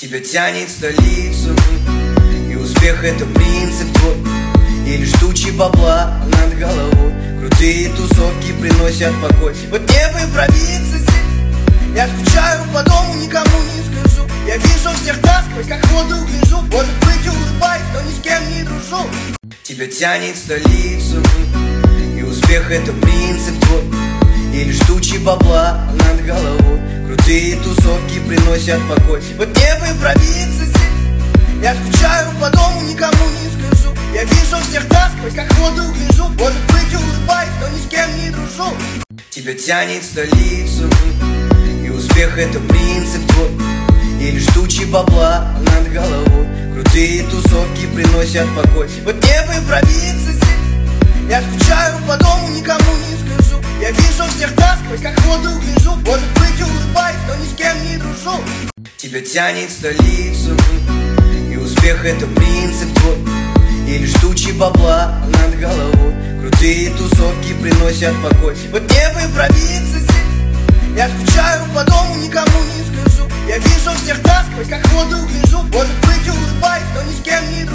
Тебя тянет в столицу, и успех это принцип твой. И лишь тучи бабла над головой. Крутые тусовки приносят покой. Вот мне бы пробиться здесь. Я скучаю по дому, никому не скажу. Я вижу всех насквозь, как воду гляжу. Может быть улыбаюсь, но ни с кем не дружу. Тебя тянет в столицу, и успех это принцип твой. И лишь тучи бабла над головой. Крутые тусовки приносят покой. Вот мне бы пробиться здесь. Я скучаю по дому, никому не скажу. Я вижу всех насквозь, как воду гляжу. Может быть улыбаюсь, но ни с кем не дружу. Тебя тянет в столицу, и успех это принцип твой. И лишь тучи бабла над головой. Крутые тусовки приносят покой. Вот мне бы пробиться здесь. Я скучаю по дому, никому не скажу. Я вижу всех насквозь, как воду гляжу. Может быть улыбаюсь, но ни с кем не дружу. Тебя тянет в столицу, и успех это принцип твой. И лишь тучи бабла над головой. Крутые тусовки приносят покой. Вот мне бы пробиться здесь. Я скучаю по дому, никому не скажу. Я вижу всех насквозь, как воду гляжу. Может быть улыбаюсь, но ни с кем не дружу.